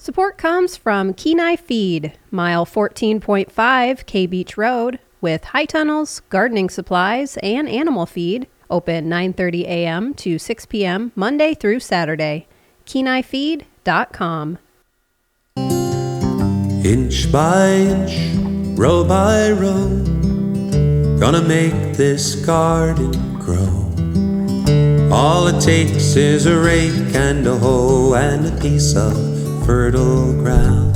Support comes from Kenai Feed, mile 14.5 K Beach Road, with high tunnels, gardening supplies, and animal feed. Open 9:30 a.m. to 6 p.m. Monday through Saturday. KenaiFeed.com. Inch by inch, row by row, gonna make this garden grow. All it takes is a rake and a hoe and a piece of fertile ground.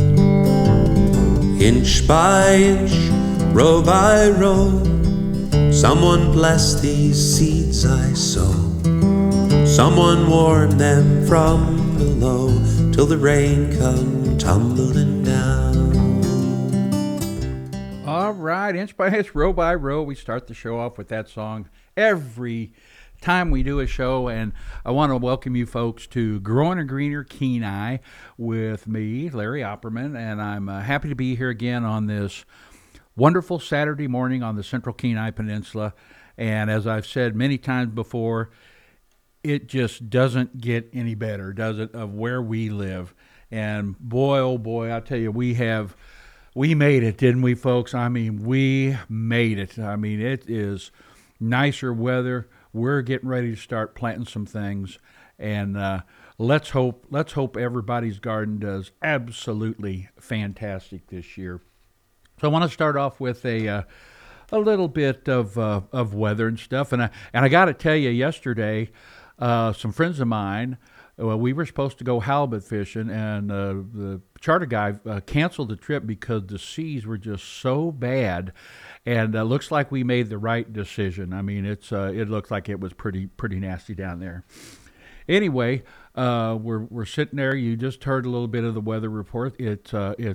Inch by inch, row by row, someone bless these seeds I sow. Someone warn them from below till the rain come tumbling down. All right, inch by inch, row by row, we start the show off with that song every time we do a show, and I want to welcome you folks to Growing a Greener Kenai with me, Larry Opperman, and I'm happy to be here again on this wonderful Saturday morning on the Central Kenai Peninsula. And as I've said many times before, it just doesn't get any better, does it, of where we live. And boy, oh boy, I tell you, we made it, didn't we, folks? I mean, we made it. I mean, it is nicer weather. We're getting ready to start planting some things, and let's hope everybody's garden does absolutely fantastic this year. So I want to start off with a little bit of weather and stuff, and I got to tell you, yesterday, some friends of mine, we were supposed to go halibut fishing, and the charter guy canceled the trip because the seas were just so bad. And looks like we made the right decision. I mean, it looks like it was pretty nasty down there. Anyway, we're sitting there. You just heard a little bit of the weather report. It's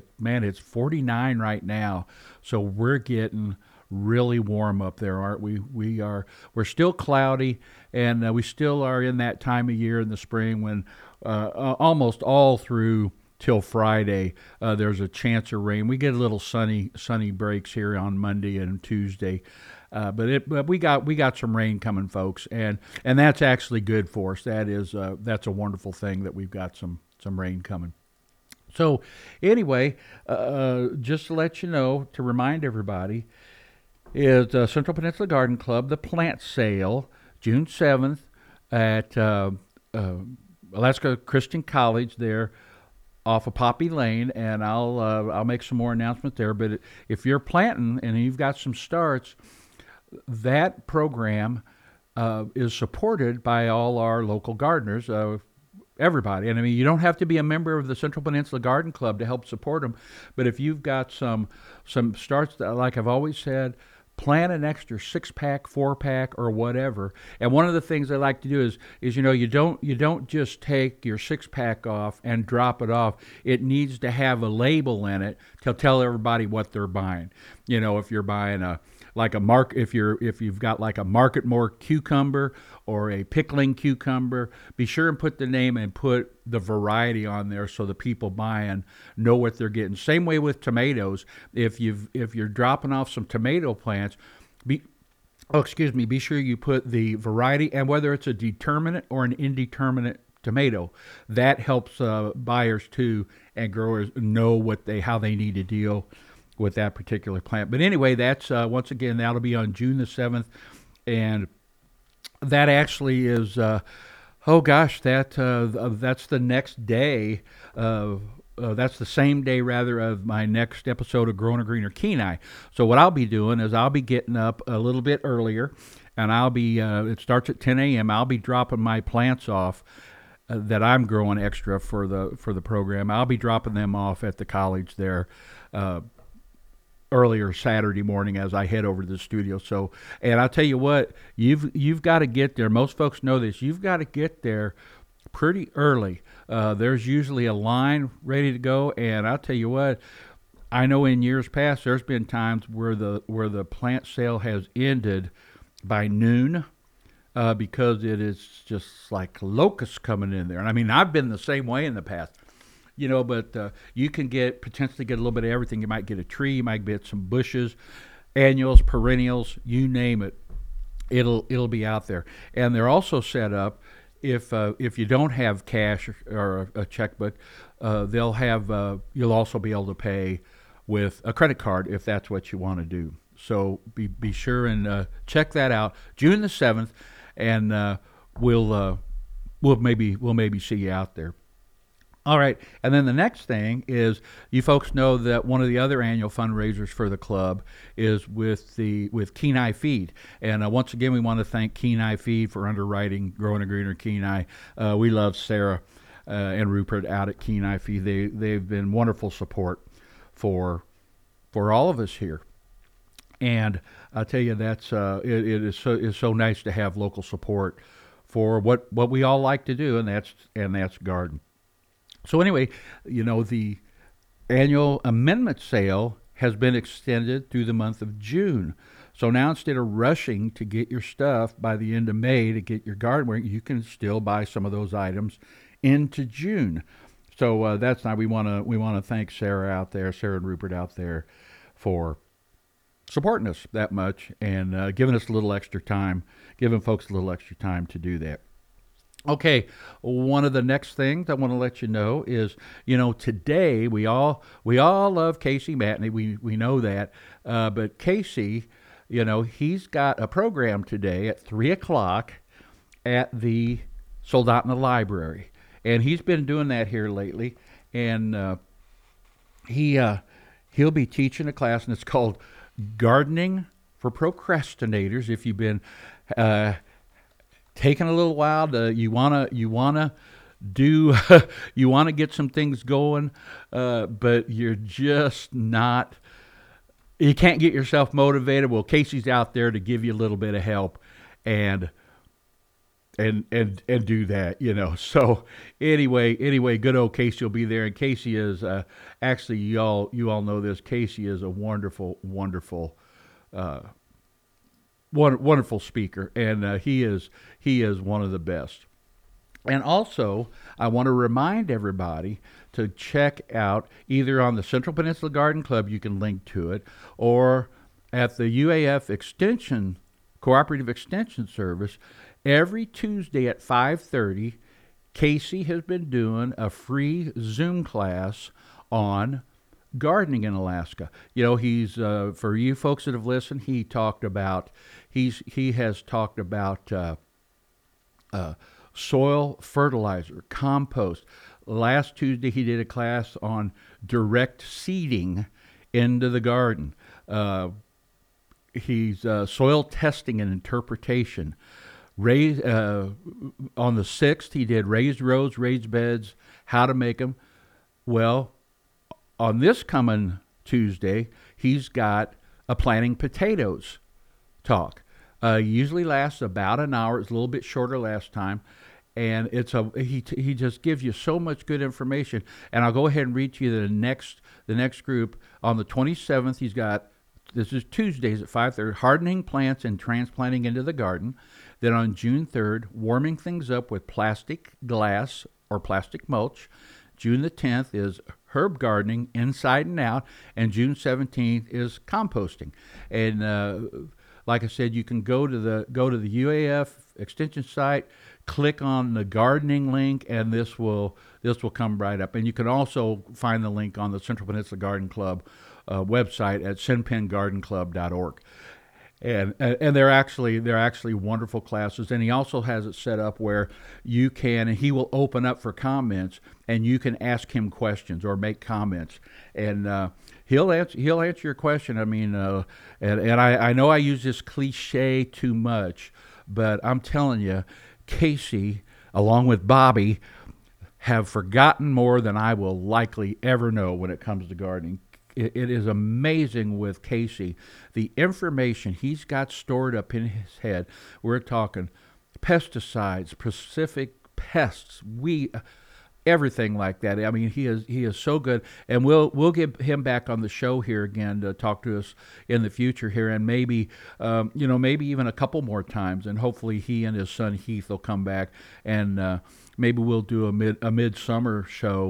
49 right now, so we're getting really warm up there, aren't we? We're still cloudy, and we still are in that time of year in the spring when almost all through till Friday, there's a chance of rain. We get a little sunny breaks here on Monday and Tuesday, but we got some rain coming, folks, and that's actually good for us. That's a wonderful thing that we've got some rain coming. So anyway, just to let you know, to remind everybody, is Central Peninsula Garden Club, the plant sale, June 7th at Alaska Christian College there, off of Poppy Lane, and I'll make some more announcements there. But if you're planting and you've got some starts, that program is supported by all our local gardeners, everybody. And I mean, you don't have to be a member of the Central Peninsula Garden Club to help support them. But if you've got some starts, that, like I've always said, plant an extra 6-pack, 4-pack, or whatever. And one of the things I like to do is you don't just take your 6-pack off and drop it off. It needs to have a label in it to tell everybody what they're buying. You know, if you're buying if you've got like a Market More cucumber or a pickling cucumber, be sure and put the name and put the variety on there so the people buying know what they're getting. Same way with tomatoes. If you're dropping off some tomato plants, be sure you put the variety and whether it's a determinate or an indeterminate tomato. That helps buyers too and growers know how they need to deal with that particular plant. But anyway, that's once again, that'll be on June the 7th, and that actually is that's the next day. That's the same day, rather, of my next episode of Growing a Greener Kenai. So what I'll be doing is I'll be getting up a little bit earlier, and I'll be it starts at 10 a.m. I'll be dropping my plants off that I'm growing extra for the program. I'll be dropping them off at the college there earlier Saturday morning as I head over to the studio. So, and I'll tell you what, you've got to get there. Most folks know this. You've got to get there pretty early. There's usually a line ready to go, and I'll tell you what, I know in years past there's been times where the plant sale has ended by noon because it is just like locusts coming in there. And I mean, I've been the same way in the past. You know, but you can potentially get a little bit of everything. You might get a tree, you might get some bushes, annuals, perennials, you name it. It'll be out there. And they're also set up if you don't have cash or a checkbook, they'll have you'll also be able to pay with a credit card if that's what you want to do. So be sure and check that out. June the 7th, and we'll maybe see you out there. All right, and then the next thing is you folks know that one of the other annual fundraisers for the club is with Kenai Feed, and once again we want to thank Kenai Feed for underwriting Growing a Greener Kenai. We love Sarah and Rupert out at Kenai Feed. They've been wonderful support for all of us here, and I'll tell you that's it is so nice to have local support for what we all like to do, and that's garden. So anyway, the annual amendment sale has been extended through the month of June. So now instead of rushing to get your stuff by the end of May to get your garden, you can still buy some of those items into June. So that's nice. We want to thank Sarah and Rupert out there for supporting us that much and giving us a little extra time, giving folks a little extra time to do that. Okay, one of the next things I want to let you know is, today we all love Casey Matney. We know that, but Casey, he's got a program today at 3:00 at the Soldotna Library, and he's been doing that here lately, and he'll be teaching a class, and it's called Gardening for Procrastinators. If you've been taking a little while you wanna do you wanna get some things going, but you're just not. You can't get yourself motivated. Well, Casey's out there to give you a little bit of help and do that, So anyway, good old Casey will be there, and Casey is actually you all know this. Casey is a wonderful speaker, and he is one of the best. And also, I want to remind everybody to check out either on the Central Peninsula Garden Club, you can link to it, or at the UAF Extension Cooperative Extension Service. Every Tuesday at 5:30, Casey has been doing a free Zoom class on gardening in Alaska. He's for you folks that have listened, he has talked about soil fertilizer, compost. Last Tuesday he did a class on direct seeding into the garden. He's soil testing and interpretation. On the 6th he did raised rows, raised beds, how to make them. Well, on this coming Tuesday, he's got a planting potatoes talk. Usually lasts about an hour. It's a little bit shorter last time, and he just gives you so much good information. And I'll go ahead and read to you the next group on the 27th. This is Tuesdays at 5:30. Hardening plants and transplanting into the garden. Then on June 3rd, warming things up with plastic, glass, or plastic mulch. June the 10th is herb gardening inside and out, and June 17th is composting. And like I said, you can go to the UAF extension site, click on the gardening link, and this will come right up. And you can also find the link on the Central Peninsula Garden Club website at centpengardenclub.org. And they're actually wonderful classes. And he also has it set up where you can, and he will open up for comments, and you can ask him questions or make comments, and he'll answer your question. I mean, and I know I use this cliche too much, but I'm telling you, Casey, along with Bobby, have forgotten more than I will likely ever know when it comes to gardening. It is amazing with Casey, the information he's got stored up in his head. We're talking pesticides, specific pests, everything like that. I mean, he is so good, and we'll get him back on the show here again to talk to us in the future here, and maybe even a couple more times, and hopefully he and his son Heath will come back, and maybe we'll do a midsummer show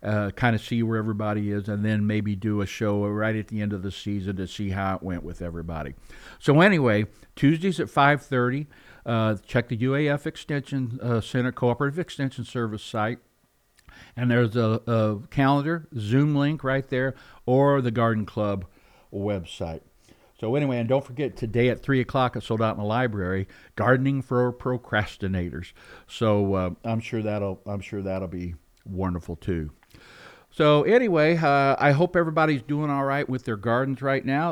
kind of see where everybody is, and then maybe do a show right at the end of the season to see how it went with everybody. So anyway, Tuesdays at 5:30. Check the UAF Extension Center Cooperative Extension Service site. And there's a calendar, Zoom link right there, or the Garden Club website. So anyway, and don't forget, today at 3 o'clock, it's sold out in the library, Gardening for Procrastinators. So I'm sure that'll be wonderful too. So anyway, I hope everybody's doing all right with their gardens right now.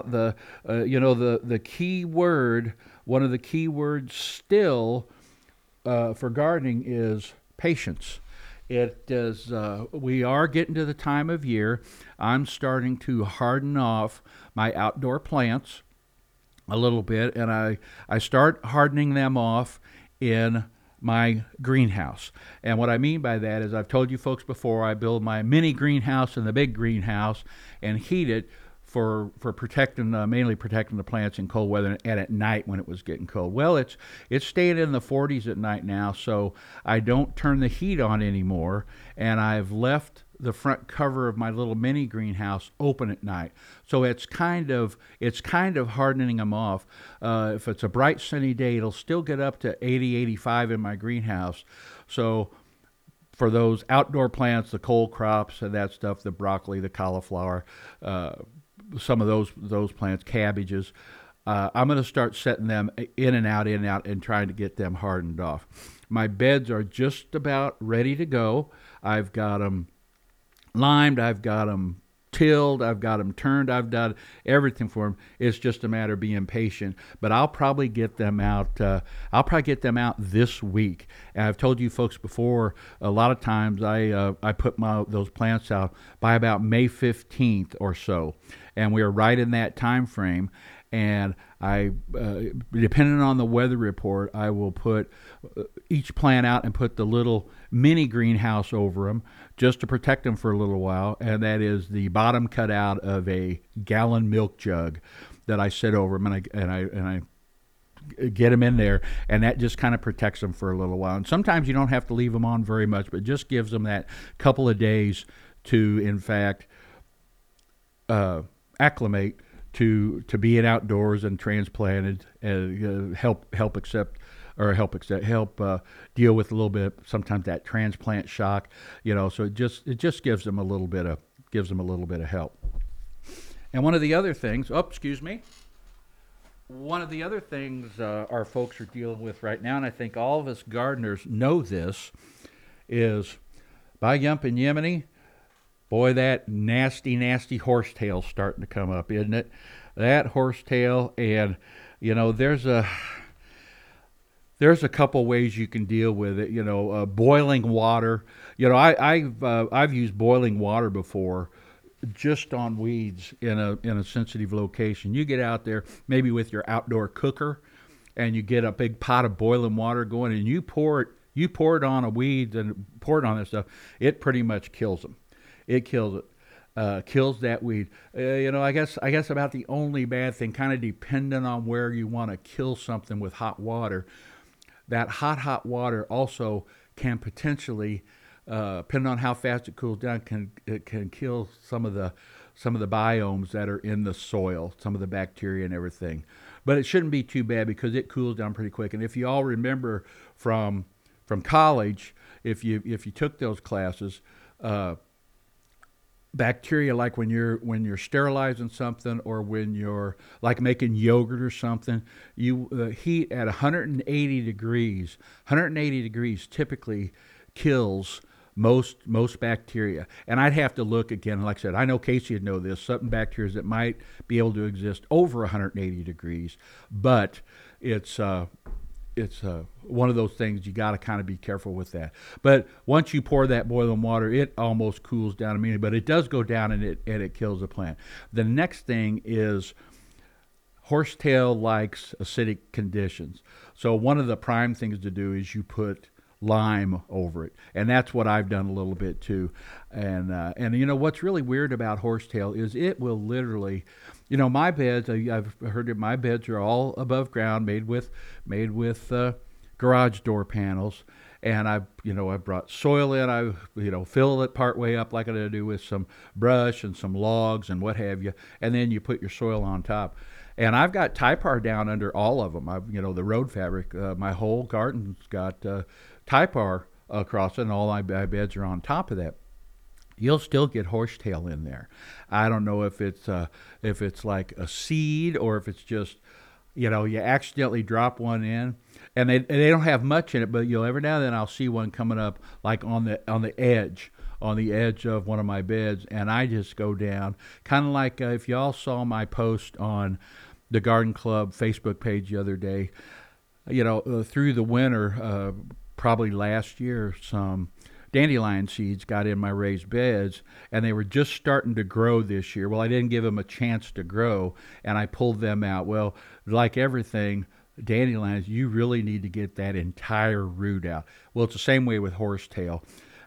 The key word, one of the key words still for gardening is patience. It is. We are getting to the time of year. I'm starting to harden off my outdoor plants a little bit, and I start hardening them off in my greenhouse. And what I mean by that is, I've told you folks before, I build my mini greenhouse and the big greenhouse and heat it for protecting, mainly protecting the plants in cold weather and at night when it was getting cold. Well, it's staying in the 40s at night now, so I don't turn the heat on anymore, and I've left the front cover of my little mini greenhouse open at night. So it's kind of hardening them off. If it's a bright sunny day, it'll still get up to 80, 85 in my greenhouse. So for those outdoor plants, the cole crops and that stuff, the broccoli, the cauliflower, some of those plants, cabbages, I'm going to start setting them in and out, and trying to get them hardened off. My beds are just about ready to go. I've got them limed, I've got them tilled, I've got them turned, I've done everything for them. It's just a matter of being patient. But I'll probably get them out. This week. And I've told you folks before, a lot of times I put those plants out by about May 15th or so, and we are right in that time frame. And I, depending on the weather report, I will put each plant out and put the little mini greenhouse over them just to protect them for a little while. And that is the bottom cut out of a gallon milk jug that I sit over them, and I get them in there, and that just kind of protects them for a little while. And sometimes you don't have to leave them on very much, but just gives them that couple of days to, in fact, acclimate to being outdoors and transplanted, and help deal with a little bit sometimes that transplant shock, So it just gives them a little bit of help. And one of the other things, our folks are dealing with right now, and I think all of us gardeners know this, is by Yump and Yemeni. Boy, that nasty, nasty horsetail's starting to come up, isn't it? That horsetail, and there's a couple ways you can deal with it. Boiling water. I've used boiling water before, just on weeds in a sensitive location. You get out there, maybe with your outdoor cooker, and you get a big pot of boiling water going, and you pour it on a weed and pour it on that stuff. It pretty much kills them. It kills it. Kills that weed. I guess about the only bad thing, kind of depending on where you want to kill something with hot water, that hot water also can potentially, depending on how fast it cools down, can kill some of the biomes that are in the soil, some of the bacteria and everything. But it shouldn't be too bad because it cools down pretty quick. And if you all remember from college, if you took those classes, bacteria, like when you're sterilizing something, or when you're like making yogurt or something, you heat at 180 degrees. 180 degrees typically kills most bacteria. And I'd have to look again. Like I said, I know Casey would know this. Certain bacteria that might be able to exist over 180 degrees, but it's one of those things you got to kind of be careful with that. But once you pour that boiling water, it almost cools down immediately, but it does go down and it kills the plant. The next thing is horsetail likes acidic conditions. So one of the prime things to do is you put lime over it, and that's what I've done a little bit too. And what's really weird about horsetail is it will literally, my beds, I've heard that my beds are all above ground, made with garage door panels, and I brought soil in. I fill it part way up like I do with some brush and some logs and what have you, and then you put your soil on top. And I've got Typar down under all of them. The road fabric. My whole garden's got Typar across it, and all my beds are on top of that. You'll still get horsetail in there. I don't know if it's like a seed or if it's just, you accidentally drop one in, and they don't have much in it, but every now and then I'll see one coming up like on the edge of one of my beds, and I just go down, kind of like if y'all saw my post on the Garden Club Facebook page the other day, through the winter, probably last year, some dandelion seeds got in my raised beds, and they were just starting to grow this year. Well, I didn't give them a chance to grow, and I pulled them out. Well, like everything, dandelions, you really need to get that entire root out. Well, it's the same way with horsetail.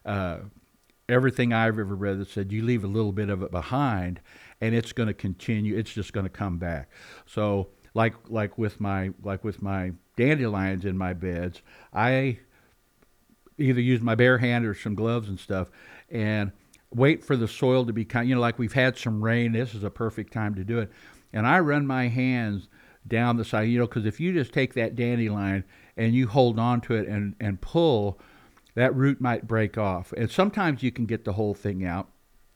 Everything I've ever read that said you leave a little bit of it behind, and it's going to continue. It's just going to come back. So, like with my dandelions in my beds, I either use my bare hand or some gloves and stuff, and wait for the soil to be like we've had some rain. This is a perfect time to do it. And I run my hands down the side, because if you just take that dandelion and you hold on to it and pull, that root might break off. And sometimes you can get the whole thing out.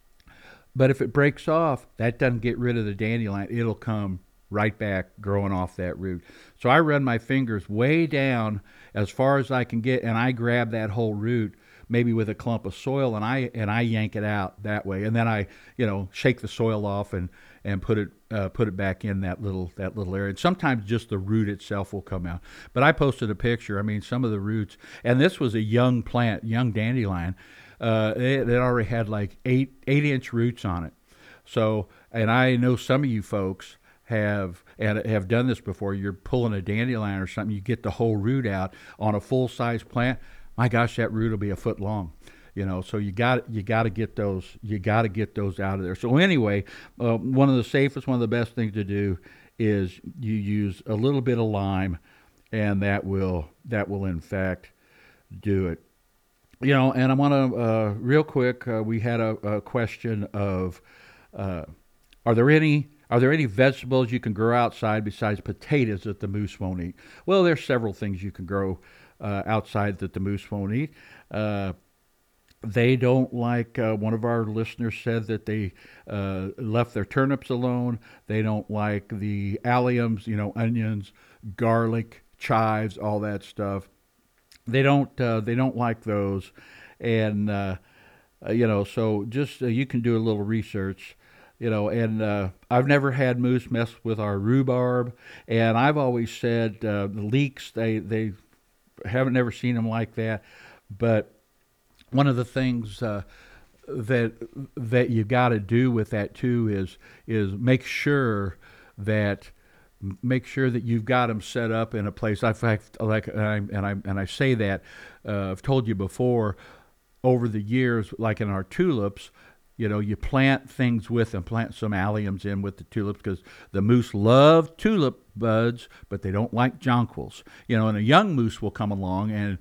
But if it breaks off, that doesn't get rid of the dandelion. It'll come right back growing off that root. So I run my fingers way down as far as I can get, and I grab that whole root, maybe with a clump of soil, and I yank it out that way. And then I, shake the soil off and put it back in that little area. And sometimes just the root itself will come out. But I posted a picture. I mean, some of the roots, and this was a young plant, young dandelion. It already had like 8-inch roots on it. So, and I know some of you folks have done this before. You're pulling a dandelion or something, you get the whole root out on a full-size plant. My gosh, that root will be a foot long. So you got to get those out of there. So anyway, one of the best things to do is you use a little bit of lime, and that will in fact do it. And I want to real quick. We had a question of, are there any vegetables you can grow outside besides potatoes that the moose won't eat? Well, there's several things you can grow outside that the moose won't eat. They don't like, one of our listeners said that they left their turnips alone. They don't like the alliums, onions, garlic, chives, all that stuff. They don't like those. And, so just you can do a little research. And I've never had moose mess with our rhubarb, and I've always said the leeks, they haven't never seen them like that. But one of the things that you got to do with that too is make sure that you've got them set up in a place. I say that I've told you before, over the years, like in our tulips. You plant things with them, plant some alliums in with the tulips, because the moose love tulip buds, but they don't like jonquils. And a young moose will come along and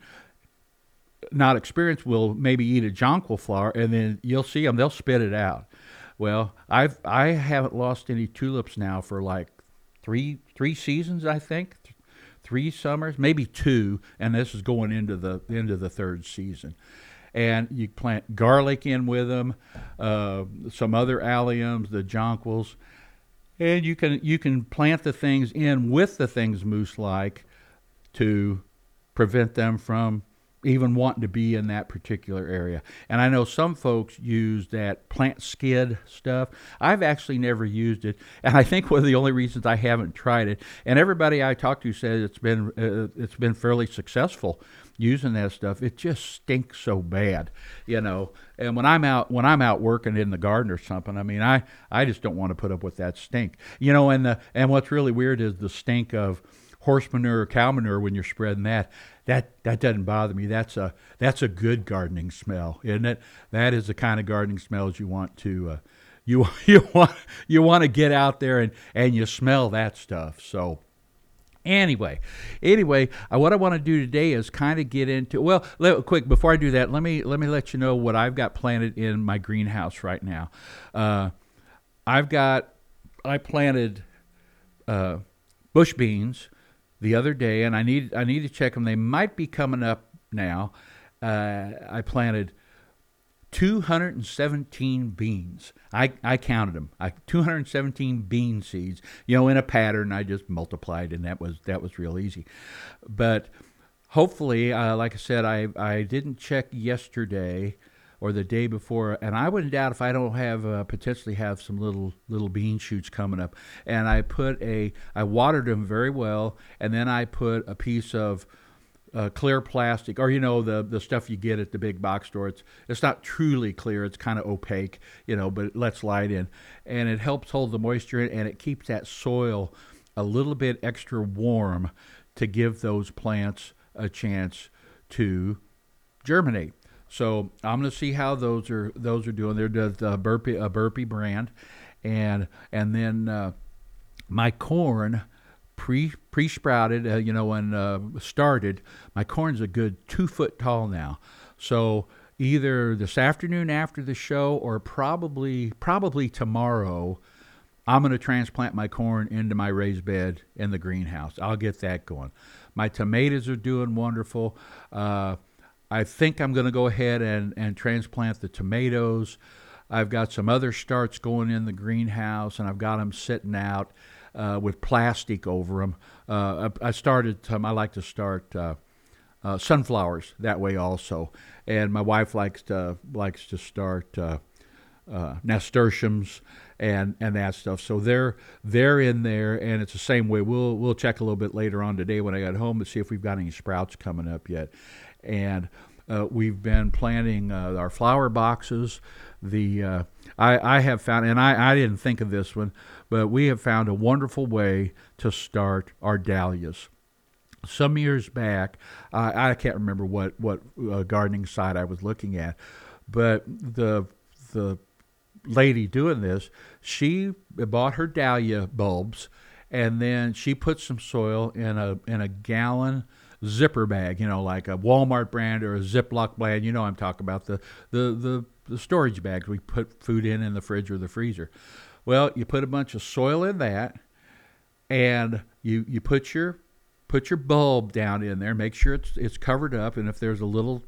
not experienced will maybe eat a jonquil flower, and then you'll see them, they'll spit it out. Well, I haven't lost any tulips now for like three seasons, I think, 3 summers, maybe 2, and this is going into the third season. And you plant garlic in with them, some other alliums, the jonquils, and you can plant the things in with the things moose like to prevent them from even wanting to be in that particular area. And I know some folks use that plant skid stuff. I've actually never used it, and I think one of the only reasons I haven't tried it, and everybody I talk to says it's been fairly successful using that stuff. It just stinks so bad, And when I'm out working in the garden or something, I mean, I just don't want to put up with that stink, And what's really weird is the stink of horse manure or cow manure when you're spreading that doesn't bother me. That's a good gardening smell, isn't it? That is the kind of gardening smells you want to you want to get out there and you smell that stuff. So Anyway, what I want to do today is kind of get into, well, quick before I do that, let me let you know what I've got planted in my greenhouse right now. I planted bush beans the other day, and I need to check them. They might be coming up now. I planted 217 beans. I counted them. 217 bean seeds. In a pattern. I just multiplied, and that was real easy. But hopefully, like I said, I didn't check yesterday or the day before, and I wouldn't doubt if I don't have potentially have some little bean shoots coming up. And I watered them very well, and then I put a piece of clear plastic, or the stuff you get at the big box store. It's not truly clear; it's kind of opaque, but it lets light in, and it helps hold the moisture in, and it keeps that soil a little bit extra warm to give those plants a chance to germinate. So I'm going to see how those are doing. They're the Burpee brand, and then my corn. Pre-sprouted, when started, my corn's a good 2 foot tall now. So either this afternoon after the show, or probably tomorrow, I'm going to transplant my corn into my raised bed in the greenhouse. I'll get that going. My tomatoes are doing wonderful. I think I'm going to go ahead and transplant the tomatoes. I've got some other starts going in the greenhouse, and I've got them sitting out with plastic over them. I like to start sunflowers that way also, and my wife likes to start nasturtiums and that stuff. So they're in there, and it's the same way. We'll check a little bit later on today when I get home to see if we've got any sprouts coming up yet, and we've been planting our flower boxes. I have found, and I didn't think of this one, but we have found a wonderful way to start our dahlias. Some years back, I can't remember what gardening site I was looking at, but the lady doing this, she bought her dahlia bulbs, and then she put some soil in a gallon zipper bag, like a Walmart brand or a Ziploc brand. I'm talking about the storage bags we put food in the fridge or the freezer. Well, you put a bunch of soil in that, and you put your bulb down in there. Make sure it's covered up, and if there's a little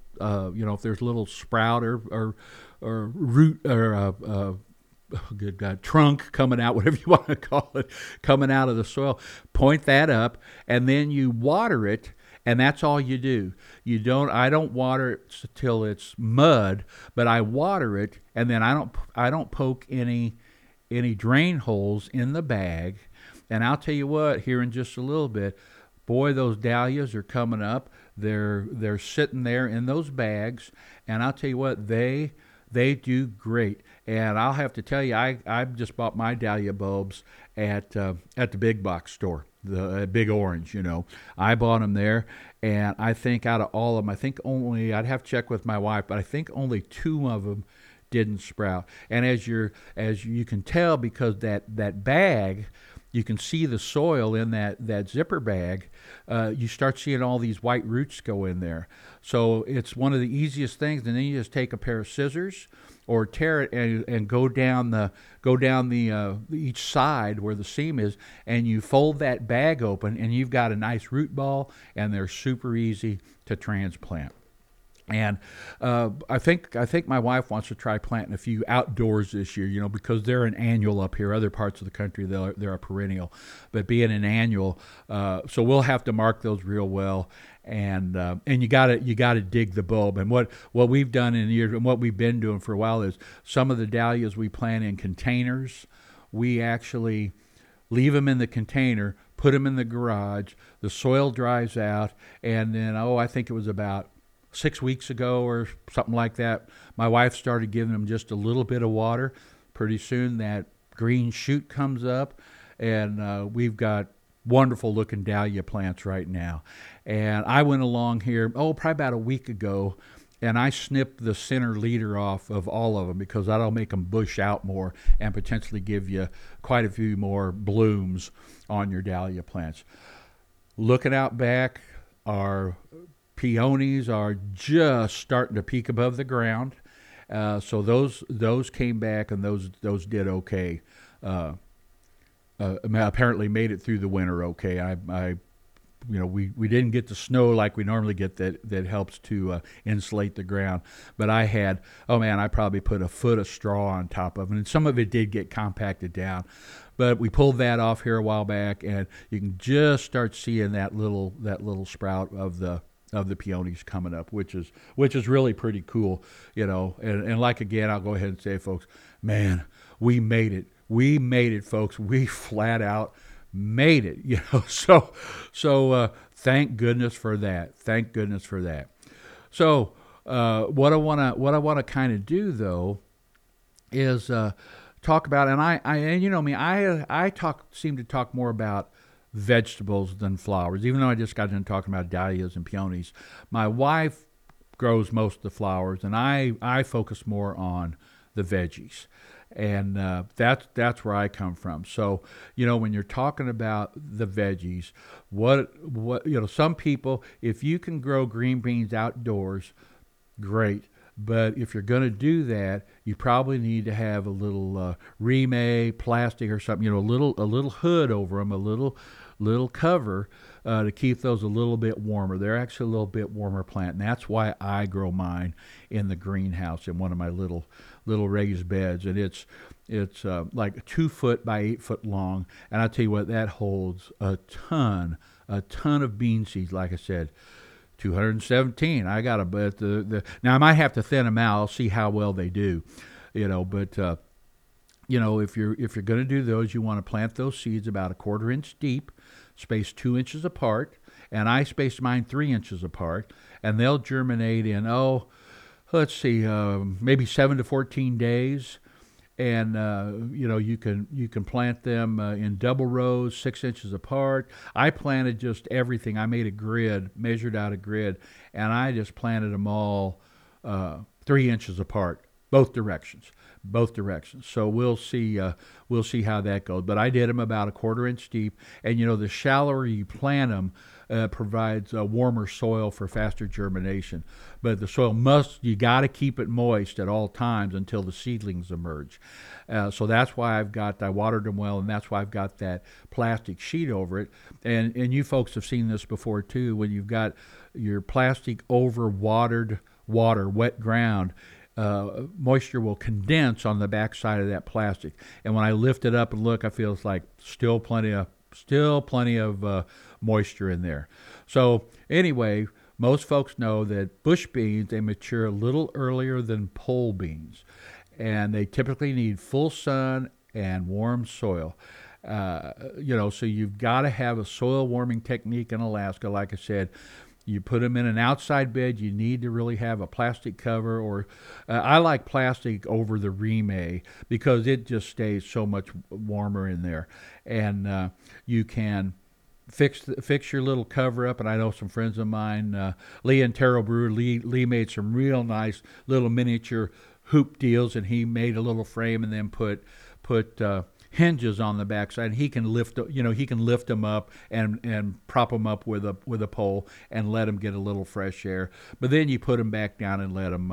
sprout or root or good God, trunk coming out, whatever you want to call it, coming out of the soil, point that up, and then you water it. And that's all you do. I don't water it till it's mud, but I water it, and then I don't poke any drain holes in the bag. And I'll tell you what, here in just a little bit, boy, those dahlias are coming up. They're sitting there in those bags, and I'll tell you what, they do great. And I'll have to tell you, I just bought my dahlia bulbs at the big box store. The Big Orange, I bought them there, and I think out of all of them, I'd have to check with my wife, but I think only 2 of them didn't sprout. And as you can tell, because that bag, you can see the soil in that zipper bag, you start seeing all these white roots go in there. So it's one of the easiest things, and then you just take a pair of scissors or tear it and go down the each side where the seam is, and you fold that bag open, and you've got a nice root ball, and they're super easy to transplant. And I think my wife wants to try planting a few outdoors this year, because they're an annual up here. Other parts of the country, they're a perennial, but being an annual, so we'll have to mark those real well. And you gotta dig the bulb. And what we've done in years, and what we've been doing for a while, is some of the dahlias we plant in containers. We actually leave them in the container, put them in the garage. The soil dries out, and then I think it was about 6 weeks ago or something like that, my wife started giving them just a little bit of water. Pretty soon that green shoot comes up, and we've got wonderful looking dahlia plants right now. And I went along here, probably about a week ago, and I snipped the center leader off of all of them, because that'll make them bush out more and potentially give you quite a few more blooms on your dahlia plants. looking out back, our peonies are just starting to peak above the ground. So those came back and those did okay. Uh, Apparently made it through the winter okay. We didn't get the snow like we normally get that helps to insulate the ground. But I probably put a foot of straw on top of it, and some of it did get compacted down. But we pulled that off here a while back, and you can just start seeing that little sprout of the peonies coming up, which is really pretty cool, And like again, I'll go ahead and say, folks, man, we made it. We made it, folks. We flat out made it, So thank goodness for that. Thank goodness for that. So what I wanna kind of do though is talk about, and I seem to talk more about vegetables than flowers, even though I just got into talking about dahlias and peonies. My wife grows most of the flowers, and I focus more on the veggies. And that's where I come from. So, when you're talking about the veggies, what some people, if you can grow green beans outdoors, great. But if you're going to do that, you probably need to have a little reame plastic or something, a little hood over them, a little cover to keep those a little bit warmer. They're actually a little bit warmer plant, and that's why I grow mine in the greenhouse in one of my little raised beds, and it's like 2 foot by 8 foot long, and I tell you what, that holds a ton of bean seeds. Like I said, 217. I got but now I might have to thin them out. I'll see how well they do, But if you're going to do those, you want to plant those seeds about 1/4 inch deep, spaced 2 inches apart, and I spaced mine 3 inches apart, and they'll germinate in let's see, maybe 7 to 14 days. And you can plant them in double rows, 6 inches apart. I planted just everything. I made a grid, measured out a grid, and I just planted them all 3 inches apart, both directions. So we'll see how that goes. But I did them about 1/4 inch deep, and the shallower you plant them, provides a warmer soil for faster germination. But the soil you got to keep it moist at all times until the seedlings emerge. So that's why I watered them well, and that's why I've got that plastic sheet over it. And you folks have seen this before too. When you've got your plastic over watered water, wet ground, moisture will condense on the back side of that plastic. And when I lift it up and look, I feel it's like still plenty of moisture in there. So anyway, most folks know that bush beans, they mature a little earlier than pole beans, and they typically need full sun and warm soil. So you've got to have a soil warming technique in Alaska. Like I said, you put them in an outside bed. You need to really have a plastic cover, or I like plastic over the reame because it just stays so much warmer in there. And you can fix your little cover up. And I know some friends of mine, Lee and Terrell Brewer. Lee made some real nice little miniature hoop deals, and he made a little frame and then put hinges on the backside. He can lift them up and prop them up with a pole and let them get a little fresh air. But then you put them back down and let them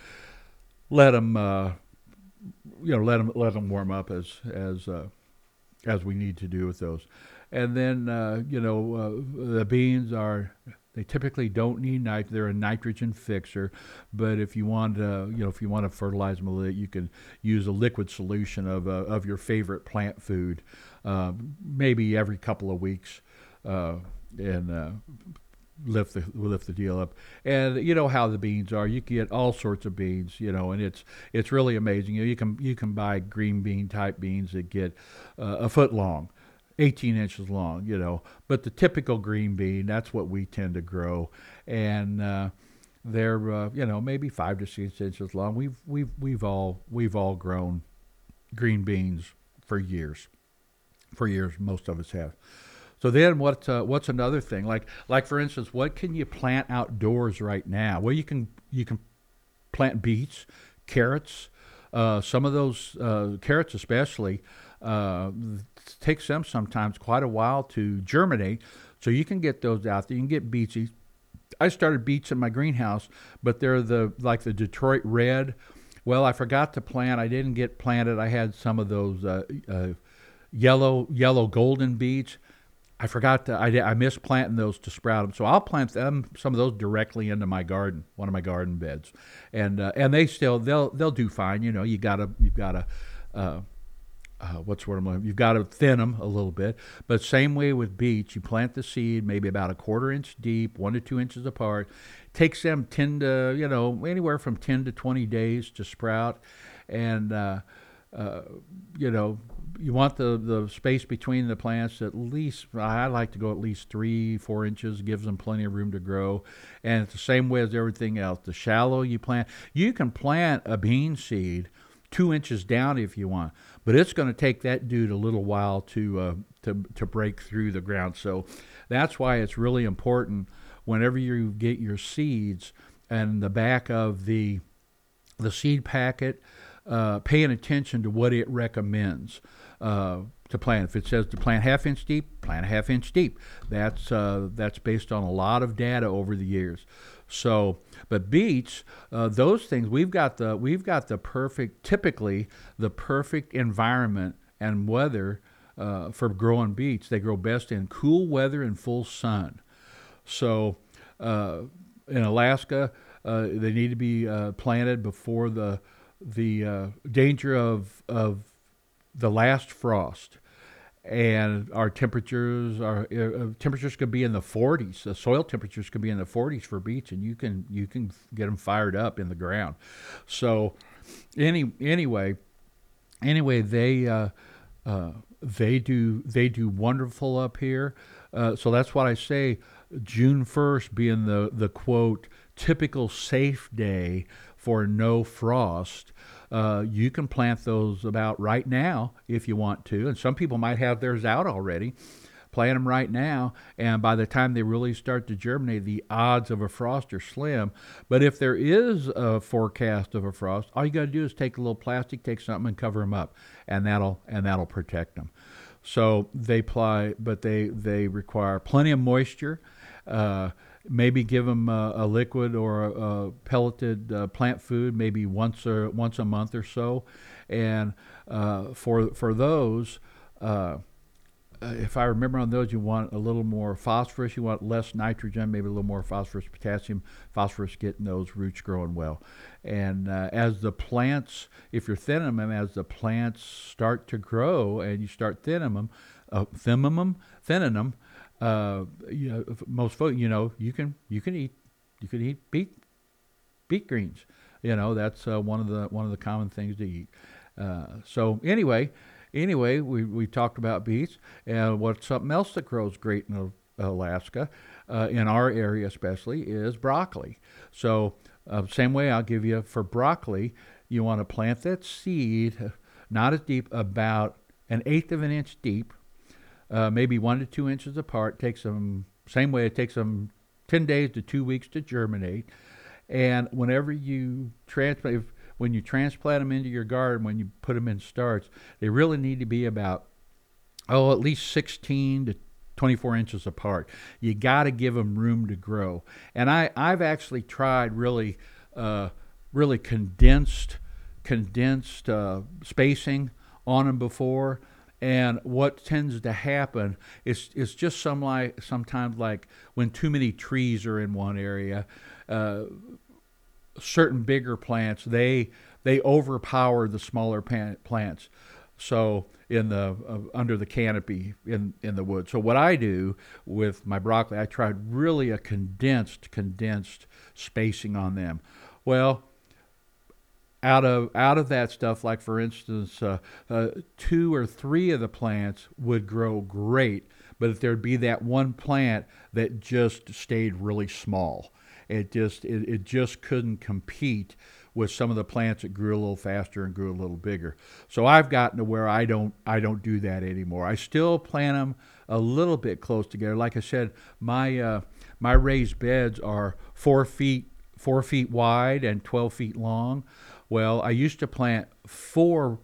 warm up as we need to do with those. And then the beans they typically don't need nitrogen. They're a nitrogen fixer, but if you want to fertilize them a little, you can use a liquid solution of your favorite plant food, maybe every couple of weeks, and lift the deal up. And you know how the beans are. You can get all sorts of beans, and it's really amazing. You can buy green bean type beans that get a foot long, 18 inches long, but the typical green bean, that's what we tend to grow. And they're maybe 5 to 6 inches long. We've all grown green beans for years. Most of us have. So then what's another thing? Like for instance, what can you plant outdoors right now? Well, you can plant beets, carrots. Some of those carrots especially, takes them sometimes quite a while to germinate. So you can get those out there. You can get beets. I started beets in my greenhouse, but they're like the Detroit Red. Well, I forgot to plant. I didn't get planted. I had some of those yellow golden beets. I forgot to. I missed planting those to sprout them. So I'll plant some of those directly into my garden, one of my garden beds, and they'll do fine. You know, you've got to you've got to thin them a little bit. But same way with beets, you plant the seed maybe about a 1/4 inch deep, 1 to 2 inches apart. Takes them anywhere from 10 to 20 days to sprout, and you want the space between the plants at least, I like to go at least 3-4 inches, gives them plenty of room to grow. And it's the same way as everything else. The shallow you can plant a bean seed 2 inches down if you want, but it's going to take that dude a little while to break through the ground. So that's why it's really important whenever you get your seeds and the back of the seed packet, paying attention to what it recommends to plant. If it says to plant 1/2 inch deep, plant 1/2 inch deep. That's based on a lot of data over the years. So, but beets, those things, we've got typically the perfect environment and weather for growing beets. They grow best in cool weather and full sun. So, in Alaska, they need to be planted before the danger of the last frost, and our temperatures could be in the 40s. The soil temperatures could be in the 40s for beets, and you can get them fired up in the ground. So anyway, they do wonderful up here. So that's what I say. June 1st being the quote typical safe day for no frost. You can plant those about right now if you want to, and some people might have theirs out already. Plant them right now, and by the time they really start to germinate, the odds of a frost are slim. But if there is a forecast of a frost, all you got to do is take a little plastic, take something, and cover them up, and that'll protect them. So they require plenty of moisture. Maybe give them a liquid or a pelleted plant food, maybe once a month or so. And for those, if I remember on those, you want a little more phosphorus. You want less nitrogen, maybe a little more phosphorus, potassium. Phosphorus getting those roots growing well. And as the plants, if you're thinning them, as the plants start to grow and you start thinning them, most folks, you can eat beet greens. That's one of the common things to eat. So anyway, we talked about beets, and what's something else that grows great in Alaska, in our area especially, is broccoli. So same way I'll give you for broccoli, you want to plant that seed not as deep, about 1/8 of an inch deep. Maybe 1 to 2 inches apart. Same way it takes them 10 days to 2 weeks to germinate. And whenever you when you transplant them into your garden, when you put them in starts, they really need to be about at least 16 to 24 inches apart. You got to give them room to grow. And I've actually tried really condensed spacing on them before. And what tends to happen is just sometimes like when too many trees are in one area, certain bigger plants, they overpower the smaller plants. So under the canopy in the wood. So what I do with my broccoli, I tried really a condensed spacing on them. Well, out of that stuff, like for instance, 2 or 3 of the plants would grow great, but if there'd be that one plant that just stayed really small, it just couldn't compete with some of the plants that grew a little faster and grew a little bigger. So I've gotten to where I don't do that anymore. I still plant them a little bit close together. Like I said, my raised beds are 4 feet wide and 12 feet long. Well, I used to plant 4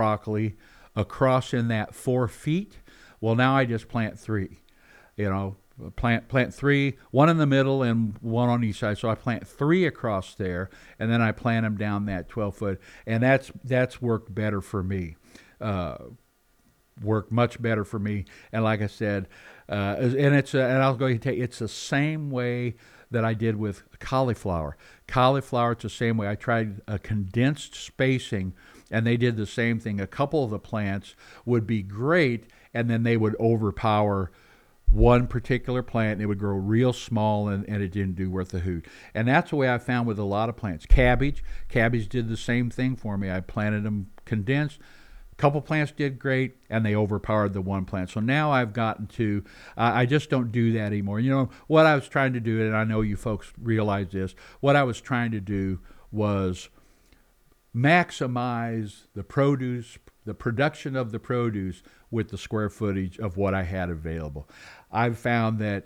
broccoli across in that 4 feet. Well, now I just plant 3. plant 3, one in the middle and one on each side. So I plant 3 across there, and then I plant them down that 12-foot, and that's worked better for me. Worked much better for me. And like I said, and I'll go ahead and tell you, it's the same way that I did with cauliflower. Cauliflower, it's the same way. I tried a condensed spacing, and they did the same thing. A couple of the plants would be great, and then they would overpower one particular plant, and it would grow real small, and it didn't do worth a hoot. And that's the way I found with a lot of plants. Cabbage did the same thing for me. I planted them condensed. A couple plants did great, and they overpowered the one plant. So now I've gotten to, I just don't do that anymore. You know, what I was trying to do, and I know you folks realize this, what I was trying to do was maximize the produce, the production of the produce with the square footage of what I had available. I've found that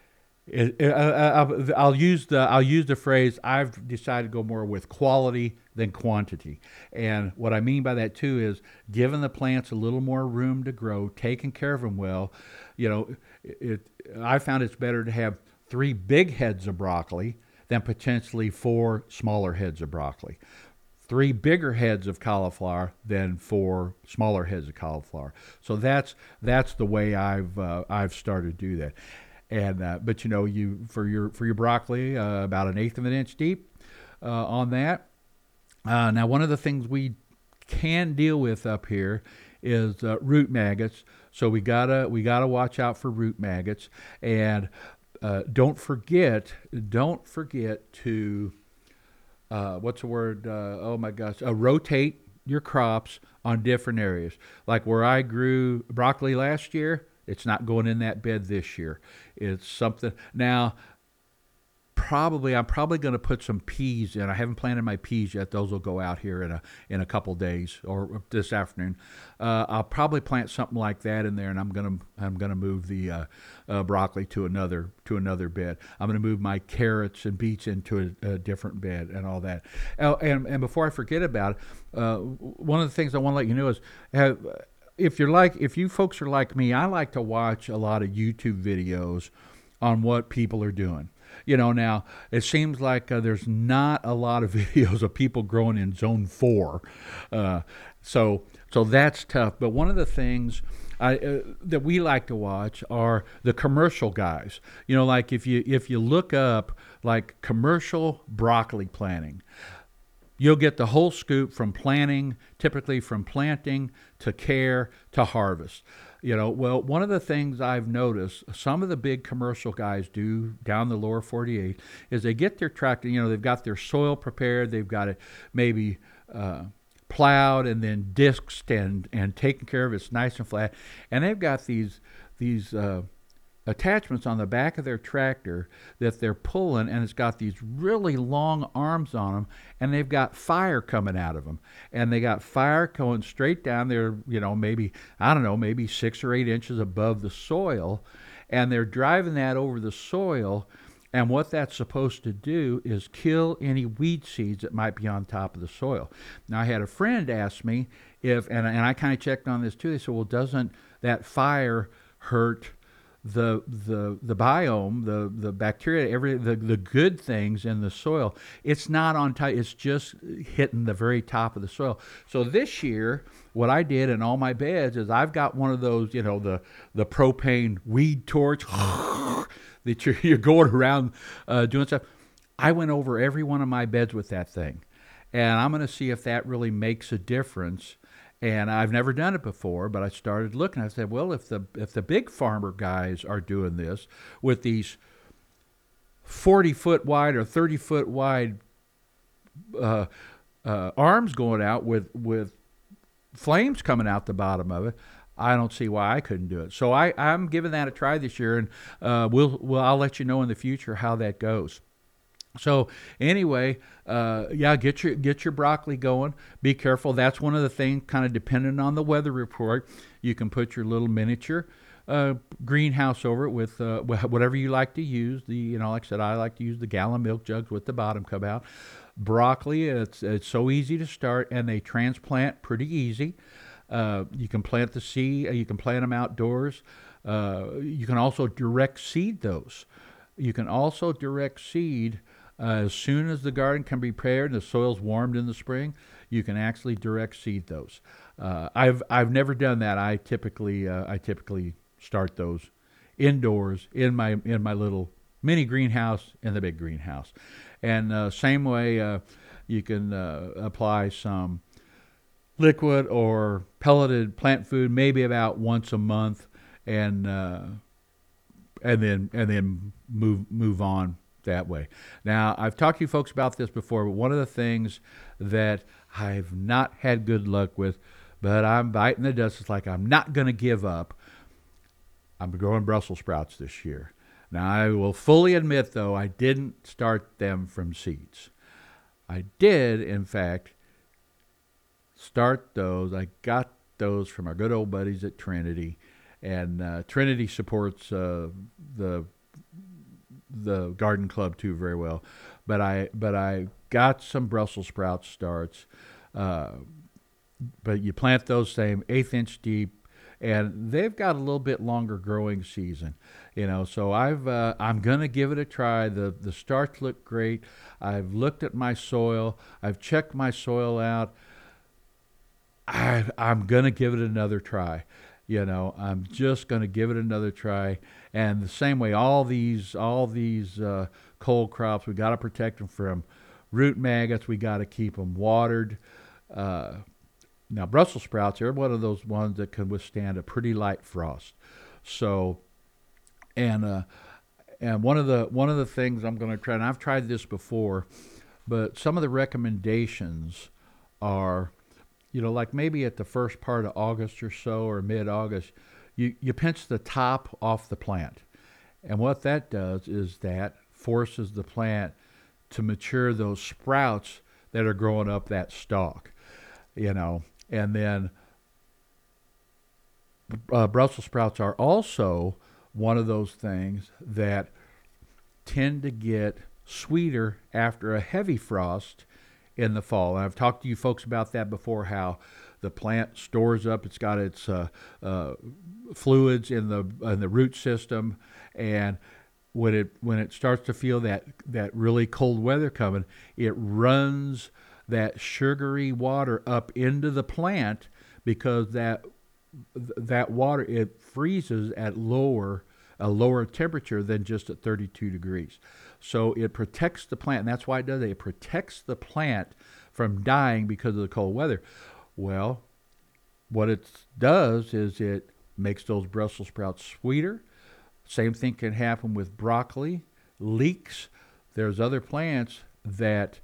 I'll use the phrase, I've decided to go more with quality than quantity. And what I mean by that too is giving the plants a little more room to grow, taking care of them well. You know, I found it's better to have 3 big heads of broccoli than potentially 4 smaller heads of broccoli. 3 bigger heads of cauliflower than 4 smaller heads of cauliflower. So that's the way I've started to do that. And but you know, for your broccoli, about 1/8 of an inch deep on that. Now, one of the things we can deal with up here is root maggots. So we gotta watch out for root maggots, and don't forget to what's the word? Oh my gosh! Rotate your crops on different areas. Like where I grew broccoli last year, it's not going in that bed this year. It's something now. I'm probably going to put some peas in. I haven't planted my peas yet. Those will go out here in a couple days or this afternoon. I'll probably plant something like that in there, and I'm gonna move the broccoli to another bed. I'm gonna move my carrots and beets into a different bed and all that. And before I forget about it, one of the things I want to let you know is if you folks are like me, I like to watch a lot of YouTube videos on what people are doing. You know, now it seems like there's not a lot of videos of people growing in zone 4. So that's tough. But one of the things that we like to watch are the commercial guys. You know, like if you look up like commercial broccoli planting, you'll get the whole scoop from planting, typically from planting to care to harvest. You know, well, one of the things I've noticed some of the big commercial guys do down the lower 48 is they get their tractor, you know, they've got their soil prepared, they've got it maybe plowed and then disked and taken care of, it's nice and flat, and they've got these attachments on the back of their tractor that they're pulling, and it's got these really long arms on them, and they've got fire coming out of them, and they got fire going straight down there, you know, maybe 6 or 8 inches above the soil, and they're driving that over the soil. And what that's supposed to do is kill any weed seeds that might be on top of the soil. Now, I had a friend ask me if, and I kind of checked on this too. They said, well, doesn't that fire hurt the biome, the bacteria, the good things in the soil? It's not on top. It's just hitting the very top of the soil. So this year, what I did in all my beds is I've got one of those, you know, the propane weed torch that you're going around doing stuff. I went over every one of my beds with that thing, and I'm going to see if that really makes a difference. And I've never done it before, but I started looking. I said, well, if the big farmer guys are doing this with these 40-foot wide or 30-foot wide arms going out with flames coming out the bottom of it, I don't see why I couldn't do it. So I'm giving that a try this year, and I'll let you know in the future how that goes. So anyway, get your broccoli going. Be careful. That's one of the things, kind of dependent on the weather report. You can put your little miniature greenhouse over it with whatever you like to use. Like I said, I like to use the gallon milk jugs with the bottom come out. Broccoli, it's so easy to start, and they transplant pretty easy. You can plant the seed. You can plant them outdoors. You can also direct seed those. You can also direct seed as soon as the garden can be prepared and the soil's warmed in the spring. You can actually direct seed those. I've never done that. I typically start those indoors in my little mini greenhouse in the big greenhouse, and same way you can apply some liquid or pelleted plant food maybe about once a month, and then move on that way. Now, I've talked to you folks about this before, but one of the things that I've not had good luck with, but I'm biting the dust, it's like I'm not going to give up. I'm growing Brussels sprouts this year. Now, I will fully admit, though, I didn't start them from seeds. I did, in fact, start those. I got those from our good old buddies at Trinity, and Trinity supports the garden club too very well. But I got some Brussels sprout starts. But you plant those same 1/8 inch deep, and they've got a little bit longer growing season, So I'm gonna give it a try. The starts look great. I've looked at my soil. I've checked my soil out. I'm gonna give it another try. I'm just gonna give it another try. And the same way, all these cold crops, we got to protect them from root maggots. We got to keep them watered. Now, Brussels sprouts are one of those ones that can withstand a pretty light frost. So, and one of the things I'm going to try, and I've tried this before, but some of the recommendations are, like maybe at the first part of August or so, or mid-August, you pinch the top off the plant. And what that does is that forces the plant to mature those sprouts that are growing up that stalk, And then Brussels sprouts are also one of those things that tend to get sweeter after a heavy frost in the fall. And I've talked to you folks about that before, how the plant stores up. It's got its fluids in the root system, and when it starts to feel that really cold weather coming, it runs that sugary water up into the plant, because that water, it freezes at a lower temperature than just at 32 degrees. So it protects the plant, and that's why it does it. It protects the plant from dying because of the cold weather. Well, what it does is it makes those Brussels sprouts sweeter. Same thing can happen with broccoli, leeks. There's other plants that